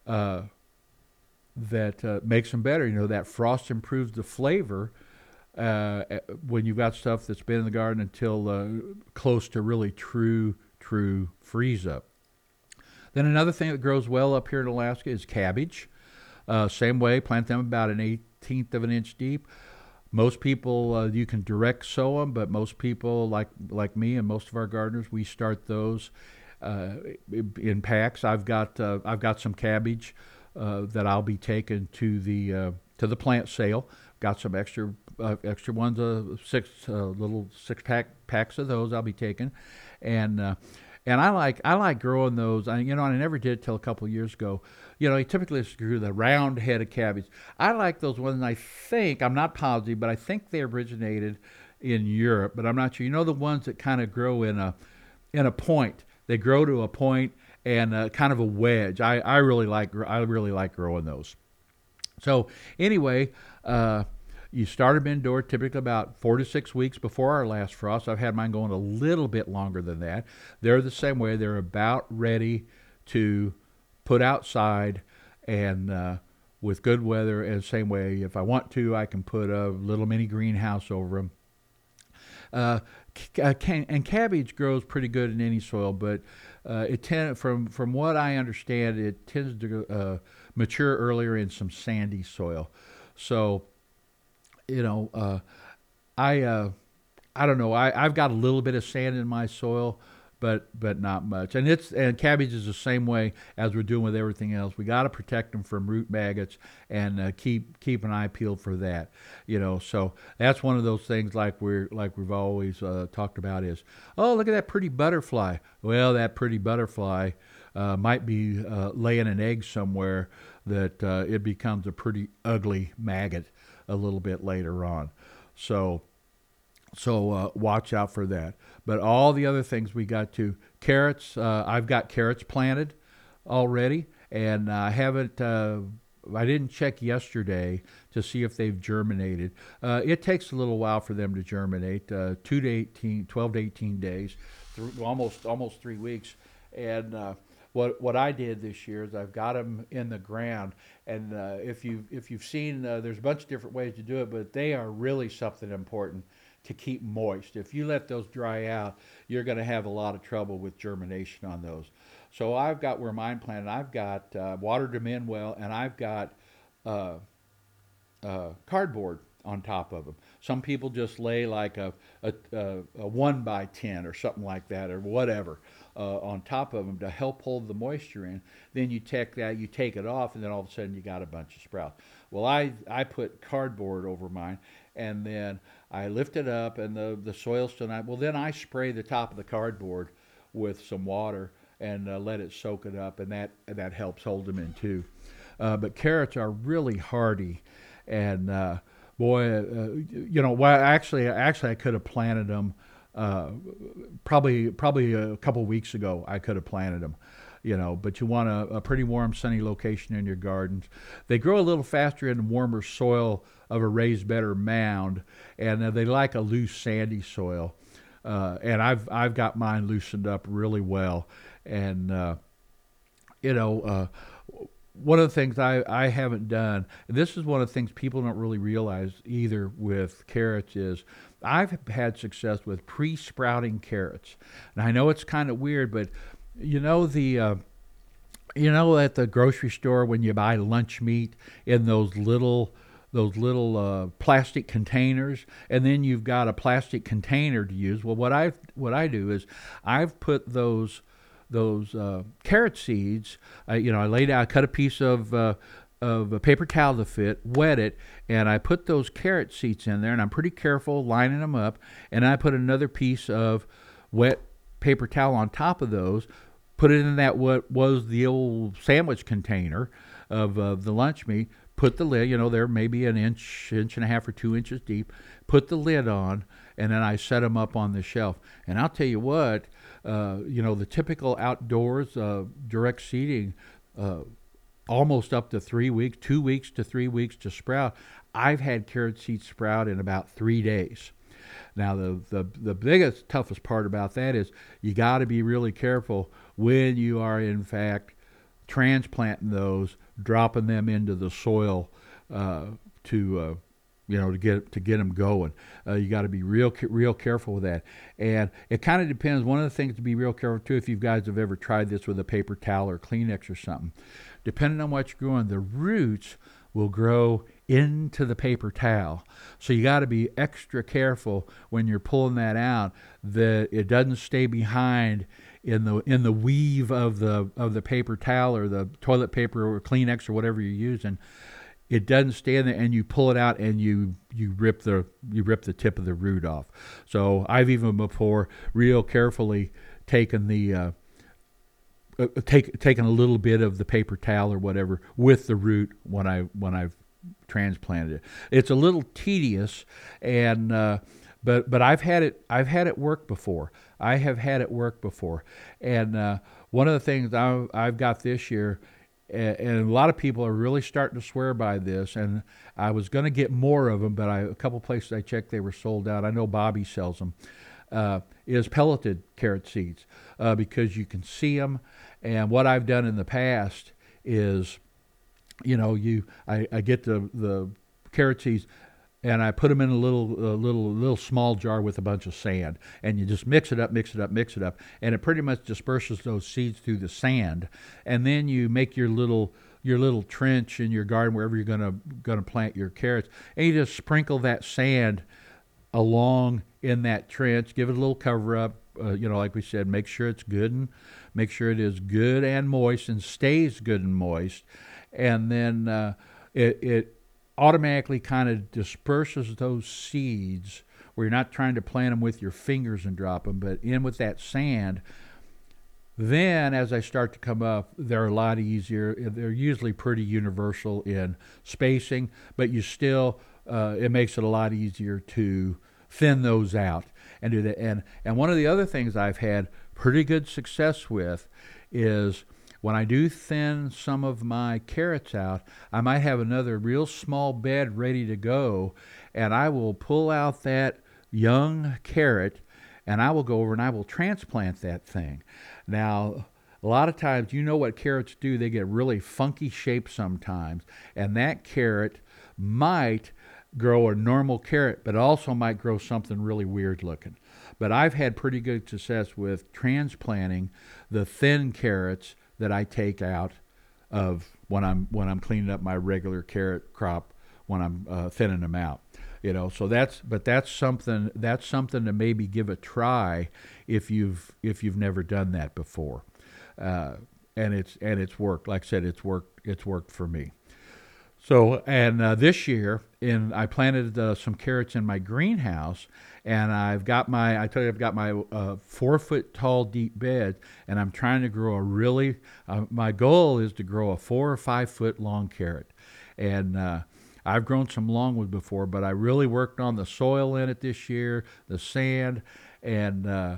makes them better. That frost improves the flavor when you've got stuff that's been in the garden until close to really true freeze up. Then another thing that grows well up here in Alaska is cabbage. Same way, plant them about 1/18 of an inch deep. Most people, you can direct sow them, but most people, like me and most of our gardeners, we start those in packs. I've got some cabbage that I'll be taking to the plant sale. Got some extra ones, little 6-pack of those I'll be taking, and I like growing those. I never did till a couple of years ago. You typically grew the round head of cabbage. I like those ones. And I'm not positive, but I think they originated in Europe, but I'm not sure. The ones that kind of grow in a point. They grow to a point and kind of a wedge. I really like growing those. So anyway, you start them indoor, typically about 4 to 6 weeks before our last frost. I've had mine going a little bit longer than that. They're the same way. They're about ready to put outside, and with good weather, and same way, if I want to, I can put a little mini greenhouse over them. And cabbage grows pretty good in any soil, but from what I understand, it tends to mature earlier in some sandy soil. So, I don't know. I've got a little bit of sand in my soil, but not much. And cabbage is the same way as we're doing with everything else. We got to protect them from root maggots and keep an eye peeled for that. So that's one of those things like we've always talked about is, oh, look at that pretty butterfly. Well, that pretty butterfly might be laying an egg somewhere that it becomes a pretty ugly maggot a little bit later on. So watch out for that. But all the other things we got to carrots. I've got carrots planted already, and I haven't. I didn't check yesterday to see if they've germinated. It takes a little while for them to germinate, 12 to 18 days, almost 3 weeks. And what I did this year is I've got them in the ground, and if you've seen, there's a bunch of different ways to do it, but they are really something important to keep moist. If you let those dry out, you're going to have a lot of trouble with germination on those. So I've got where mine planted. I've got watered them in well, and I've got cardboard on top of them. Some people just lay like a 1x10 or something like that, or whatever, on top of them to help hold the moisture in. Then you take it off, and then all of a sudden you got a bunch of sprouts. Well, I put cardboard over mine, and then I lift it up, and the soil's still not. Well, then I spray the top of the cardboard with some water and let it soak it up, and that helps hold them in too. But carrots are really hardy, and actually I could have planted them probably a couple weeks ago. I could have planted them. But you want a pretty warm, sunny location in your gardens. They grow a little faster in the warmer soil of a raised bed or mound, and they like a loose, sandy soil. And I've got mine loosened up really well. And one of the things I haven't done, and this is one of the things people don't really realize either with carrots, is I've had success with pre-sprouting carrots. And I know it's kind of weird, but at the grocery store when you buy lunch meat in those little plastic containers, and then you've got a plastic container to use. Well, what I do is I've put those carrot seeds. I cut a piece of a paper towel to fit, wet it, and I put those carrot seeds in there, and I'm pretty careful lining them up, and I put another piece of wet paper towel on top of those, put it in that what was the old sandwich container of the lunch meat, put the lid, they're maybe an inch and a half or 2 inches deep, put the lid on, and then I set them up on the shelf. And I'll tell you what, the typical outdoors direct seeding, almost up to 3 weeks, 2 weeks to 3 weeks to sprout. I've had carrot seeds sprout in about 3 days. Now, the biggest, toughest part about that is you got to be really careful when you are, in fact, transplanting those, dropping them into the soil to get them going. You got to be real careful with that. And it kind of depends. One of the things to be real careful too, if you guys have ever tried this with a paper towel or Kleenex or something, depending on what you're growing, the roots will grow into the paper towel. So you got to be extra careful when you're pulling that out that it doesn't stay behind in the weave of the paper towel or the toilet paper or Kleenex or whatever you're using. It doesn't stay in there, and you pull it out and you rip the tip of the root off. So I've even before real carefully taken taken a little bit of the paper towel or whatever with the root when I've transplanted it. It's a little tedious, and but I've had it work before. I have had it work before, and one of the things I've got this year. And a lot of people are really starting to swear by this, and I was going to get more of them, but a couple places I checked, they were sold out. I know Bobby sells them. Is pelleted carrot seeds because you can see them. And what I've done in the past is, I get the carrot seeds, and I put them in a little small jar with a bunch of sand, and you just mix it up, and it pretty much disperses those seeds through the sand, and then you make your little trench in your garden wherever you're gonna plant your carrots, and you just sprinkle that sand along in that trench, give it a little cover up, like we said, make sure it's good and make sure it is good and moist and stays good and moist. And then it automatically kind of disperses those seeds where you're not trying to plant them with your fingers and drop them, but in with that sand. Then, as I start to come up, they're a lot easier. They're usually pretty universal in spacing, but you still, it makes it a lot easier to thin those out and do that. And one of the other things I've had pretty good success with is when I do thin some of my carrots out, I might have another real small bed ready to go, and I will pull out that young carrot, and I will go over and I will transplant that thing. Now, a lot of times, you know what carrots do, they get really funky shaped sometimes, and that carrot might grow a normal carrot, but also might grow something really weird looking. But I've had pretty good success with transplanting the thin carrots that I take out of when I'm cleaning up my regular carrot crop when I'm thinning them out. So that's something to maybe give a try if you've never done that before, and it's worked. Like I said, it's worked for me. So, and this year, I planted some carrots in my greenhouse, and I've got my 4-foot tall deep bed, and I'm trying to grow my goal is to grow a 4 or 5 foot long carrot. And I've grown some longwood before, but I really worked on the soil in it this year, the sand, and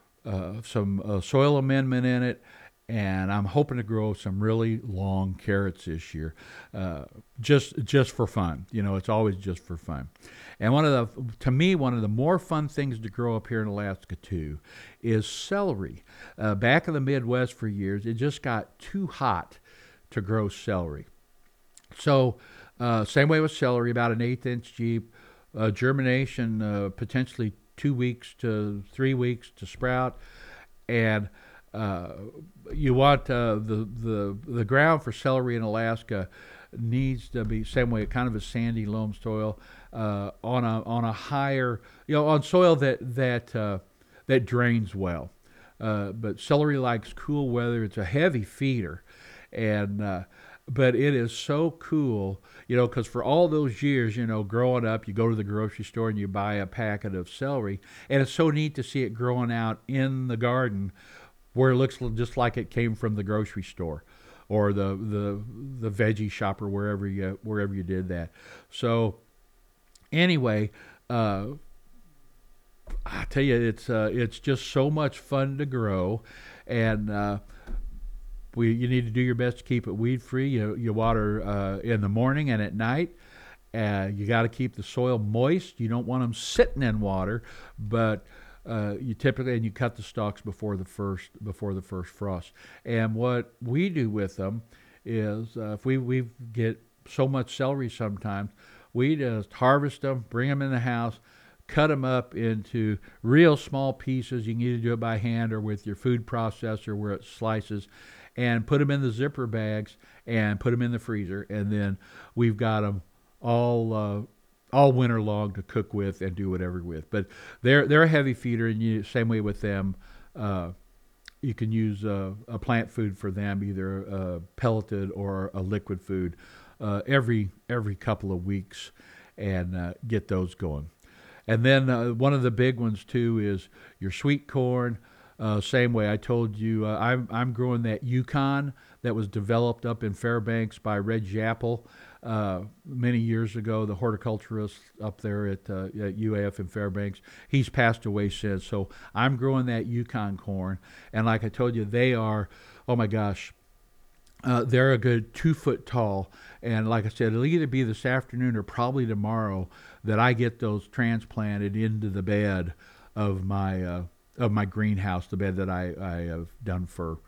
some soil amendment in it. And I'm hoping to grow some really long carrots this year, just for fun. It's always just for fun. And to me, one of the more fun things to grow up here in Alaska too is celery. Back in the Midwest for years, it just got too hot to grow celery. So same way with celery, about an 1/8 inch deep, germination potentially 2 weeks to 3 weeks to sprout, and you want the ground for celery in Alaska needs to be same way, kind of a sandy loam soil, on a higher, on soil that drains well. But celery likes cool weather. It's a heavy feeder, and but it is so cool, because for all those years, growing up, you go to the grocery store and you buy a packet of celery, and it's so neat to see it growing out in the garden where it looks just like it came from the grocery store or the veggie shop or wherever you did that. So anyway, I tell you, it's just so much fun to grow, and you need to do your best to keep it weed free. You water in the morning and at night. You got to keep the soil moist. You don't want them sitting in water, but you cut the stalks before the first frost. And what we do with them is if we get so much celery sometimes, we just harvest them, bring them in the house, cut them up into real small pieces. You can either do it by hand or with your food processor where it slices, and put them in the zipper bags and put them in the freezer. And then we've got them all winter long to cook with and do whatever with. But they're a heavy feeder, and same way with them. You can use a plant food for them, either pelleted or a liquid food, every couple of weeks, and get those going. And then one of the big ones too is your sweet corn. Same way I told you, I'm growing that Yukon that was developed up in Fairbanks by Red Japple many years ago, the horticulturist up there at UAF in Fairbanks. He's passed away since, so I'm growing that Yukon corn. And like I told you, they are, oh my gosh, they're a good 2 foot tall. And like I said, it'll either be this afternoon or probably tomorrow that I get those transplanted into the bed of my greenhouse, the bed that I have done for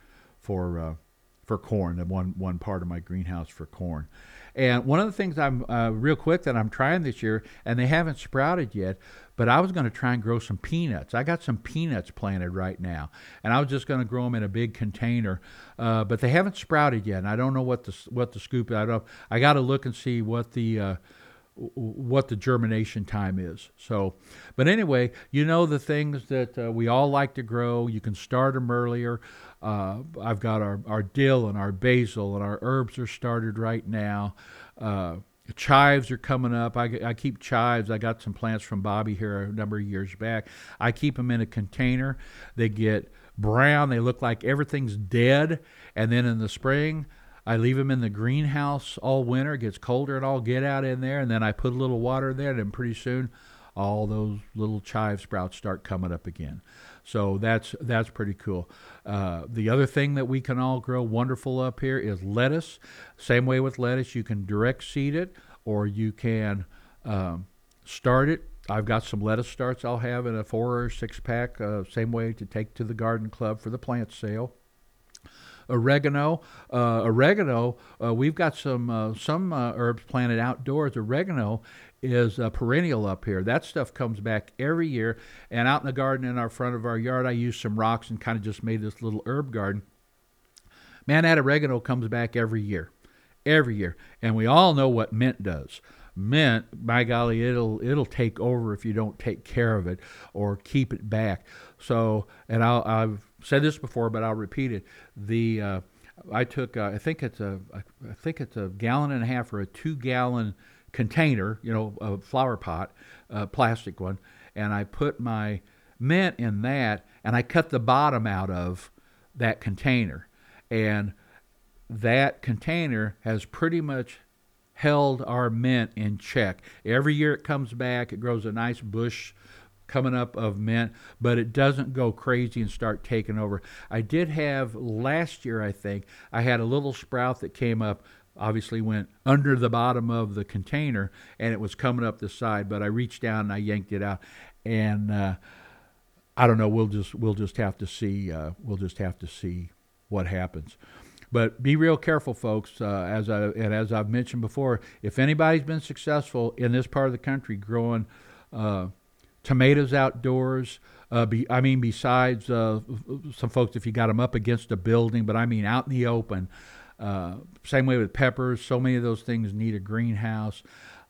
corn, and one part of my greenhouse for corn. And one of the things I'm real quick that I'm trying this year, and they haven't sprouted yet, but I was going to try and grow some peanuts. I got some peanuts planted right now, and I was just going to grow them in a big container, but they haven't sprouted yet. And I don't know what the scoop is. I got to look and see what the what the germination time is. So, but anyway, the things that we all like to grow. You can start them earlier. I've got our dill and our basil, and our herbs are started right now. Chives are coming up. I keep chives. I got some plants from Bobby here a number of years back. I keep them in a container. They get brown. They look like everything's dead. And then in the spring, I leave them in the greenhouse all winter. It gets colder and I'll get out in there. And then I put a little water there. And then pretty soon, all those little chive sprouts start coming up again. So that's pretty cool. The other thing that we can all grow wonderful up here is lettuce. Same way with lettuce, you can direct seed it or you can start it. I've got some lettuce starts I'll have in a 4 or 6 pack. Same way to take to the garden club for the plant sale. Oregano, we've got some herbs planted outdoors. Oregano is perennial up here. That stuff comes back every year. And out in the garden in our front of our yard, I used some rocks and kind of just made this little herb garden. Man, that oregano comes back every year. And we all know what mint does. Mint, by golly, it'll take over if you don't take care of it or keep it back. So, and I've said this before, but I'll repeat it. I took I think it's a gallon and a half or a 2-gallon container, a flower pot, plastic one, and I put my mint in that, and I cut the bottom out of that container, and that container has pretty much held our mint in check. Every year it comes back, it grows a nice bush coming up of mint, but it doesn't go crazy and start taking over. I did have last year, I think, I had a little sprout that came up, obviously went under the bottom of the container, and it was coming up the side, but I reached down and I yanked it out, and I don't know, we'll just have to see what happens. But be real careful, folks. As I've mentioned before, if anybody's been successful in this part of the country growing tomatoes outdoors, besides some folks, if you got them up against a building, but I mean out in the open. Same way with peppers. So many of those things need a greenhouse.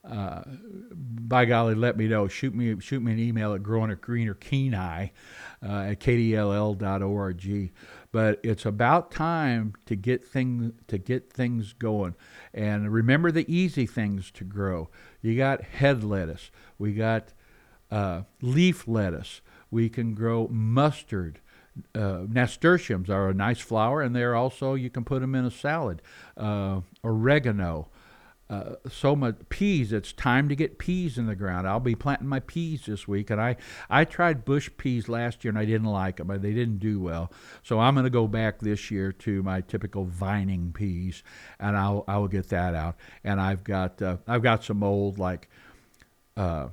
By golly, let me know. Shoot me an email at growingagreenerkenai at kdll.org. But it's about time to get things going. And remember the easy things to grow. You got head lettuce. We got leaf lettuce. We can grow mustard. Nasturtiums are a nice flower, and they're also, you can put them in a salad. Oregano. So much peas. It's time to get peas in the ground. I'll be planting my peas this week, and I tried bush peas last year and I didn't like them. They didn't do well, so I'm going to go back this year to my typical vining peas, and I will get that out. And I've got some old like hog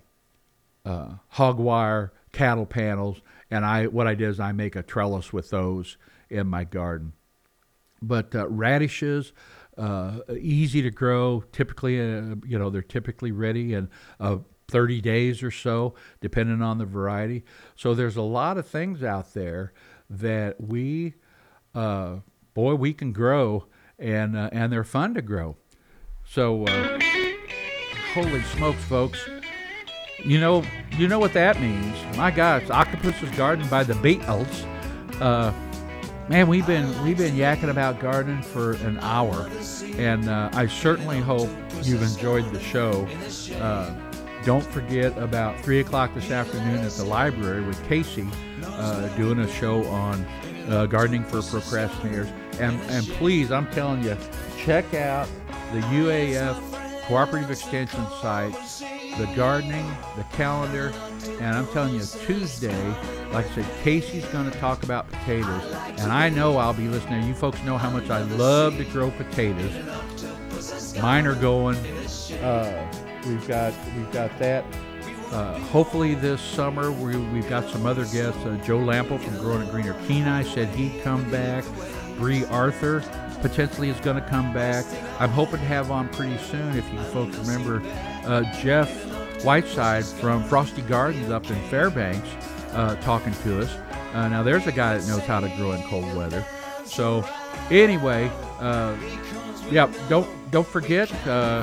wire cattle panels, and what I did is I make a trellis with those in my garden. But radishes. Easy to grow. Typically, they're typically ready in 30 days or so, depending on the variety. So there's a lot of things out there that we can grow, and they're fun to grow. So, holy smokes, folks! You know what that means. My God, it's Octopus's Garden by the Beatles. Man, we've been yakking about gardening for an hour, and I certainly hope you've enjoyed the show. Don't forget about 3 o'clock this afternoon at the library with Casey doing a show on gardening for procrastinators. And please, I'm telling you, check out the UAF Cooperative Extension site, the gardening, the calendar, and I'm telling you, Tuesday, like I said, Casey's going to talk about potatoes, and I know I'll be listening. You folks know how much I love to grow potatoes. Mine are going. We've got that. Hopefully this summer we've got some other guests. Joe Lample from Growing a Greener Kenai said he'd come back. Bree Arthur potentially is going to come back. I'm hoping to have on pretty soon, if you folks remember, Jeff Whiteside from Frosty Gardens up in Fairbanks talking to us. Now there's a guy that knows how to grow in cold weather. So anyway, don't forget,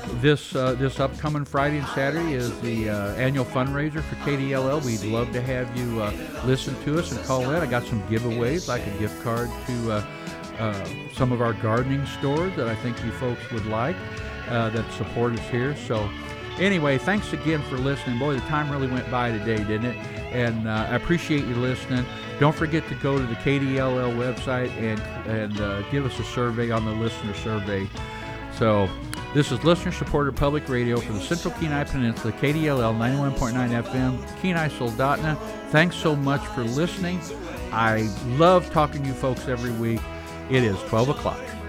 this upcoming Friday and Saturday is the annual fundraiser for KDLL. We'd love to have you listen to us and call in. I got some giveaways, like a gift card to some of our gardening stores that I think you folks would like that support us here. So anyway, thanks again for listening. Boy, the time really went by today, didn't it? And I appreciate you listening. Don't forget to go to the KDLL website and give us a survey on the listener survey. So this is listener-supported public radio for the Central Kenai Peninsula, KDLL 91.9 FM, Kenai Soldotna. Thanks so much for listening. I love talking to you folks every week. It is 12 o'clock.